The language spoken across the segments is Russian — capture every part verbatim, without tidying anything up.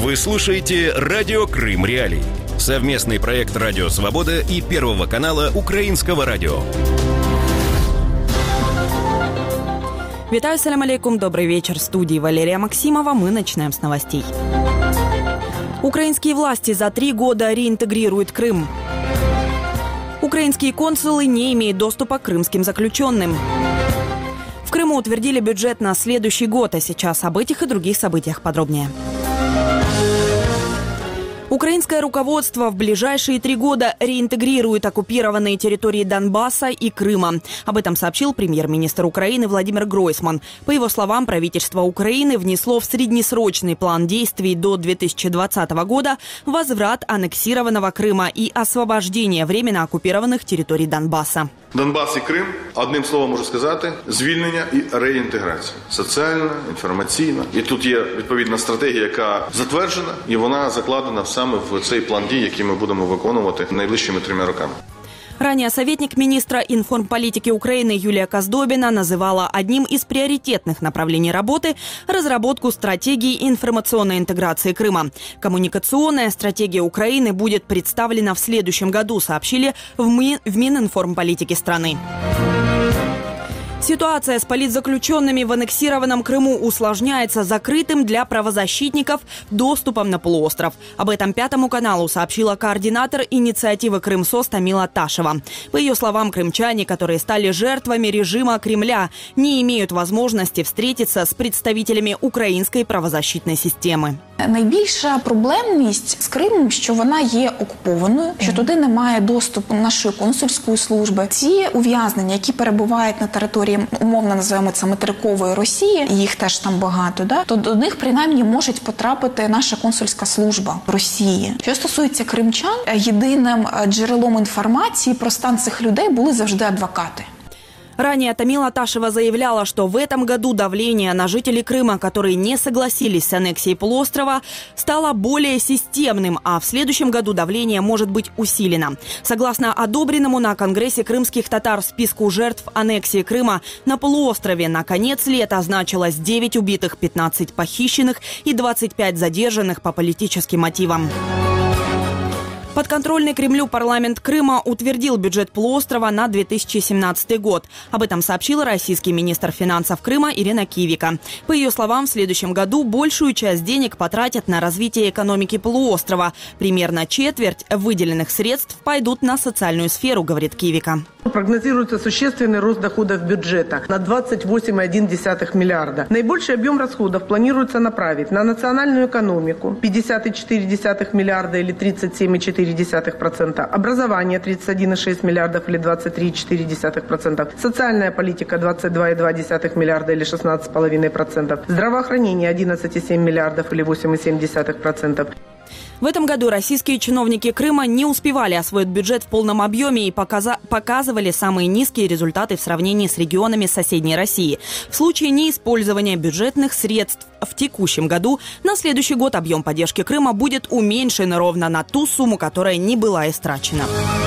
Вы слушаете «Радио Крым Реалии». Совместный проект «Радио Свобода» и Первого канала Украинского радио. Витаю, салям алейкум, добрый вечер. В студии Валерия Максимова. Мы начинаем с новостей. Украинские власти за три года реинтегрируют Крым. Украинские консулы не имеют доступа к крымским заключенным. В Крыму утвердили бюджет на следующий год, а сейчас об этих и других событиях подробнее. Украинское руководство в ближайшие три года реинтегрирует оккупированные территории Донбасса и Крыма. Об этом сообщил премьер-министр Украины Владимир Гройсман. По его словам, правительство Украины внесло в среднесрочный план действий до две тысячи двадцатого года возврат аннексированного Крыма и освобождение временно оккупированных территорий Донбасса. Донбас і Крим, одним словом можу сказати, звільнення і реінтеграція. Соціальна, інформаційна. І тут є відповідна стратегія, яка затверджена, і вона закладена саме в цей план дій, який ми будемо виконувати найближчими трьома роками. Ранее советник министра информполитики Украины Юлия Коздобина называла одним из приоритетных направлений работы разработку стратегии информационной интеграции Крыма. Коммуникационная стратегия Украины будет представлена в следующем году, сообщили в, Ми... в Мининформполитике страны. Ситуация с политзаключенными в аннексированном Крыму усложняется закрытым для правозащитников доступом на полуостров. Об этом Пятому каналу сообщила координатор инициативы «Крымсос» Тамила Ташева. По ее словам, крымчане, которые стали жертвами режима Кремля, не имеют возможности встретиться с представителями української правозащитної системи. Найбільша проблемність з Кримом, що вона є окупованою, що туди немає доступу нашої консульської служби. Ті ув'язнення, які перебувають на території, умовно називаємо це материкової Росії, їх теж там багато, да? То до них принаймні може потрапити наша консульська служба Росії. Що стосується кримчан, єдиним джерелом інформації про стан цих людей були завжди адвокати. Ранее Тамила Ташева заявляла, что в этом году давление на жителей Крыма, которые не согласились с аннексией полуострова, стало более системным, а в следующем году давление может быть усилено. Согласно одобренному на Конгрессе крымских татар списку жертв аннексии Крыма, на полуострове на конец лета значилось девять убитых, пятнадцать похищенных и двадцать пять задержанных по политическим мотивам. Подконтрольный Кремлю парламент Крыма утвердил бюджет полуострова на две тысячи семнадцатый год. Об этом сообщила российский министр финансов Крыма Ирина Кивика. По ее словам, в следующем году большую часть денег потратят на развитие экономики полуострова. Примерно четверть выделенных средств пойдут на социальную сферу, говорит Кивика. Прогнозируется существенный рост доходов бюджета на двадцать восемь целых одна десятая миллиарда. Наибольший объем расходов планируется направить на национальную экономику – пятьдесят целых четыре десятых миллиарда или тридцать семь целых четыре десятых процента, образование – тридцать один целых шесть миллиардов или двадцать три целых четыре десятых процента, социальная политика – двадцать два целых два десятых миллиарда или шестнадцать целых пять десятых процента, здравоохранение – одиннадцать целых семь миллиардов или восемь целых семь десятых процента. В этом году российские чиновники Крыма не успевали освоить бюджет в полном объеме и показа- показывали самые низкие результаты в сравнении с регионами соседней России. В случае неиспользования бюджетных средств в текущем году на следующий год объем поддержки Крыма будет уменьшен ровно на ту сумму, которая не была истрачена.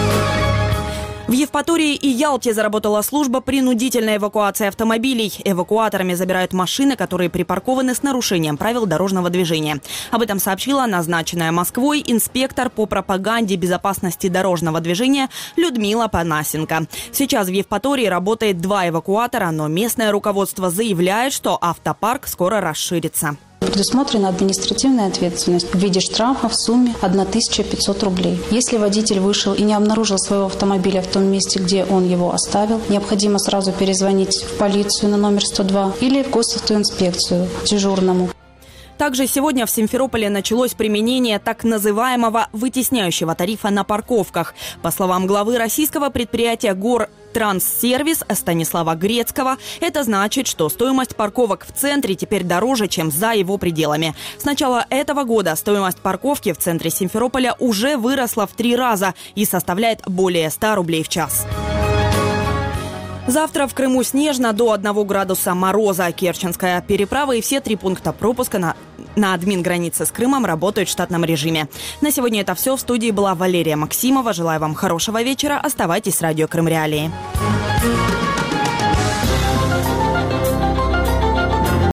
В Евпатории и Ялте заработала служба принудительной эвакуации автомобилей. Эвакуаторами забирают машины, которые припаркованы с нарушением правил дорожного движения. Об этом сообщила назначенная Москвой инспектор по пропаганде безопасности дорожного движения Людмила Панасенко. Сейчас в Евпатории работает два эвакуатора, но местное руководство заявляет, что автопарк скоро расширится. Предусмотрена административная ответственность в виде штрафа в сумме тысяча пятьсот рублей. Если водитель вышел и не обнаружил своего автомобиля в том месте, где он его оставил, необходимо сразу перезвонить в полицию на номер сто два или в госавтоинспекцию дежурному. Также сегодня в Симферополе началось применение так называемого вытесняющего тарифа на парковках. По словам главы российского предприятия «Гор Транссервис» Станислава Грецкого, это значит, что стоимость парковок в центре теперь дороже, чем за его пределами. С начала этого года стоимость парковки в центре Симферополя уже выросла в три раза и составляет более ста рублей в час. Завтра в Крыму снежно до одного градуса мороза. Керченская переправа и все три пункта пропуска на, на админгранице с Крымом работают в штатном режиме. На сегодня это все. В студии была Валерия Максимова. Желаю вам хорошего вечера. Оставайтесь с радио Крым Реалии.